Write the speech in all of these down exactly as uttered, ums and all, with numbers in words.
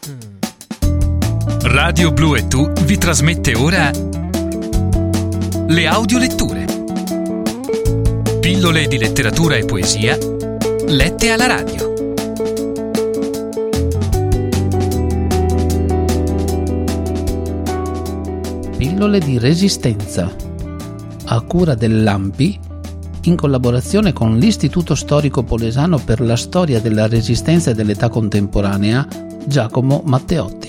Radio Blu e Tu vi trasmette ora le audioletture. Pillole di letteratura e poesia lette alla radio. Pillole di resistenza, a cura dell'Ampi, in collaborazione con l'Istituto Storico Polesano per la Storia della Resistenza e dell'Età Contemporanea, Giacomo Matteotti.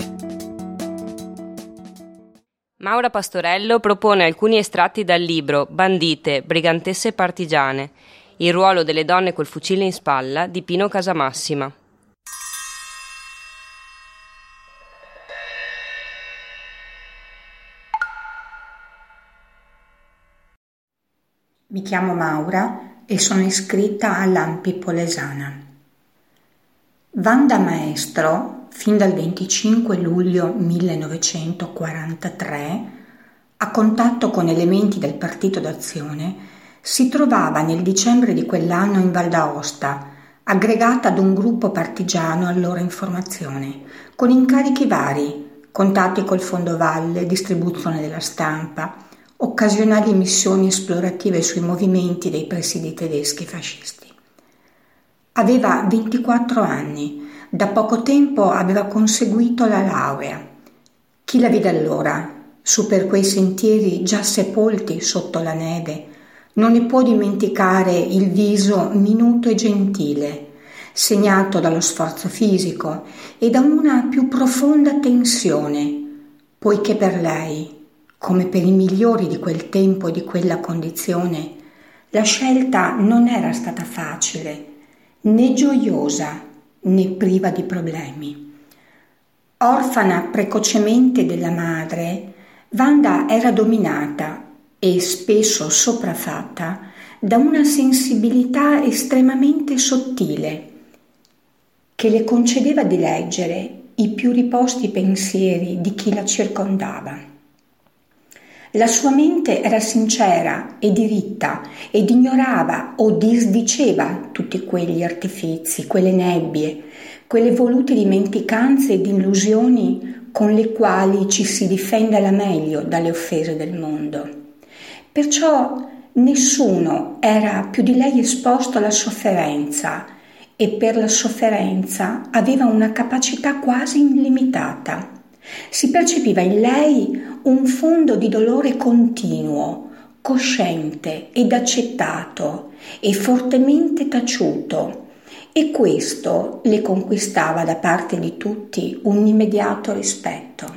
Maura Pastorello propone alcuni estratti dal libro Bandite, brigantesse partigiane, il ruolo delle donne col fucile in spalla di Pino Casamassima. Mi chiamo Maura e sono iscritta all'Ampi Polesana. Vanda Maestro, fin dal venticinque luglio millenovecentoquarantatré, a contatto con elementi del Partito d'Azione, si trovava nel dicembre di quell'anno in Val d'Aosta, aggregata ad un gruppo partigiano allora in formazione, con incarichi vari, contatti col fondovalle, distribuzione della stampa, occasionali missioni esplorative sui movimenti dei presidi tedeschi fascisti. Aveva ventiquattro anni, da poco tempo aveva conseguito la laurea. Chi la vide allora, su per quei sentieri già sepolti sotto la neve, non ne può dimenticare il viso minuto e gentile, segnato dallo sforzo fisico e da una più profonda tensione, poiché per lei, come per i migliori di quel tempo e di quella condizione, la scelta non era stata facile, né gioiosa, né priva di problemi. Orfana precocemente della madre, Vanda era dominata e spesso sopraffatta da una sensibilità estremamente sottile che le concedeva di leggere i più riposti pensieri di chi la circondava. La sua mente era sincera e diritta ed ignorava o disdiceva tutti quegli artifizi, quelle nebbie, quelle volute dimenticanze ed illusioni con le quali ci si difende alla meglio dalle offese del mondo. Perciò nessuno era più di lei esposto alla sofferenza e per la sofferenza aveva una capacità quasi illimitata. Si percepiva in lei un fondo di dolore continuo, cosciente ed accettato e fortemente taciuto, e questo le conquistava da parte di tutti un immediato rispetto.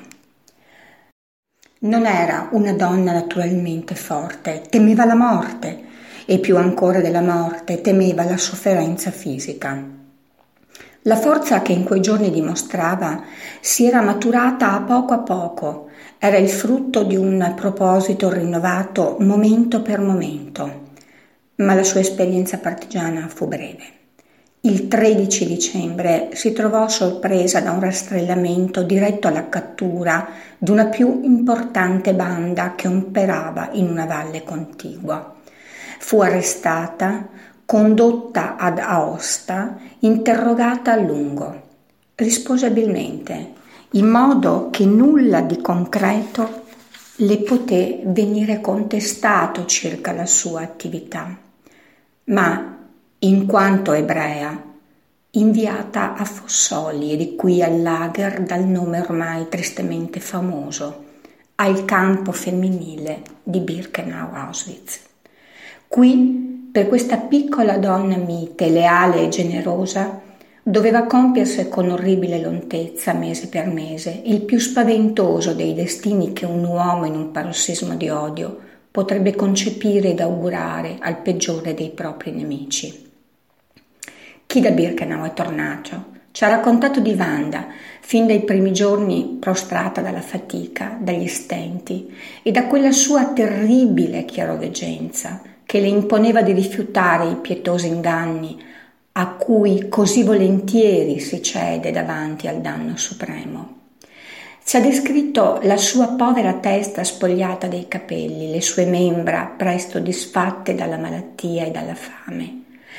Non era una donna naturalmente forte, temeva la morte e più ancora della morte temeva la sofferenza fisica. La forza che in quei giorni dimostrava si era maturata a poco a poco, era il frutto di un proposito rinnovato momento per momento, ma la sua esperienza partigiana fu breve. Il tredici dicembre si trovò sorpresa da un rastrellamento diretto alla cattura di una più importante banda che operava in una valle contigua. Fu arrestata, condotta ad Aosta, interrogata a lungo. Rispose abilmente, in modo che nulla di concreto le poté venire contestato circa la sua attività, ma, in quanto ebrea, inviata a Fossoli e di qui al lager dal nome ormai tristemente famoso, al campo femminile di Birkenau-Auschwitz. Qui, per questa piccola donna mite, leale e generosa, doveva compiersi con orribile lontezza, mese per mese, il più spaventoso dei destini che un uomo in un parossismo di odio potrebbe concepire ed augurare al peggiore dei propri nemici. Chi da Birkenau è tornato ci ha raccontato di Vanda, fin dai primi giorni prostrata dalla fatica, dagli stenti e da quella sua terribile chiaroveggenza che le imponeva di rifiutare i pietosi inganni a cui così volentieri si cede davanti al danno supremo. Ci ha descritto la sua povera testa spogliata dei capelli, le sue membra presto disfatte dalla malattia e dalla fame,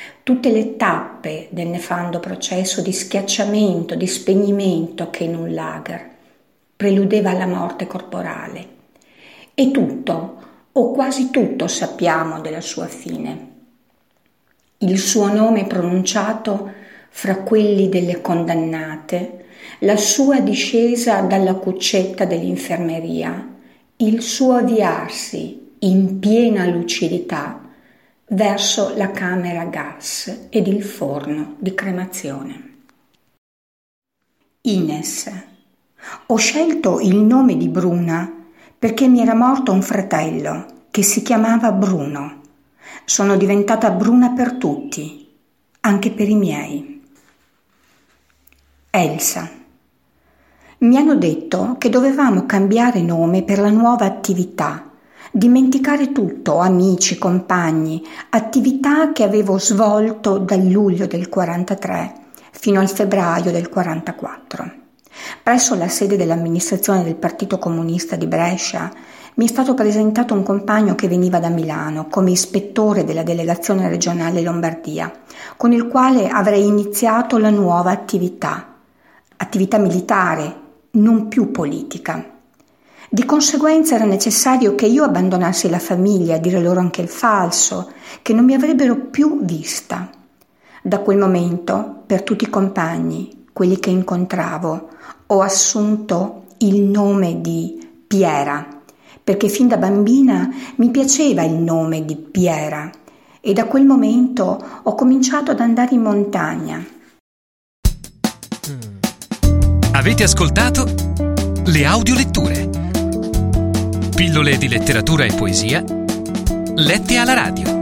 tutte le tappe del nefando processo di schiacciamento, di spegnimento che in un lager preludeva alla morte corporale. E tutto, o quasi tutto, sappiamo della sua fine. Il suo nome pronunciato fra quelli delle condannate, la sua discesa dalla cuccetta dell'infermeria, il suo avviarsi in piena lucidità verso la camera a gas ed il forno di cremazione. Ines. Ho scelto il nome di Bruna perché mi era morto un fratello che si chiamava Bruno. Sono diventata Bruna per tutti, anche per i miei. Elsa. Mi hanno detto che dovevamo cambiare nome per la nuova attività, dimenticare tutto, amici, compagni, attività che avevo svolto dal luglio del quarantatré fino al febbraio del quarantaquattro. Presso la sede dell'amministrazione del Partito Comunista di Brescia mi è stato presentato un compagno che veniva da Milano come ispettore della delegazione regionale Lombardia, con il quale avrei iniziato la nuova attività, attività militare, non più politica. Di conseguenza era necessario che io abbandonassi la famiglia, a dire loro anche il falso, che non mi avrebbero più vista. Da quel momento, per tutti i compagni, quelli che incontravo, ho assunto il nome di Piera, perché fin da bambina mi piaceva il nome di Piera e da quel momento ho cominciato ad andare in montagna. Avete ascoltato le audioletture, pillole di letteratura e poesia lette alla radio.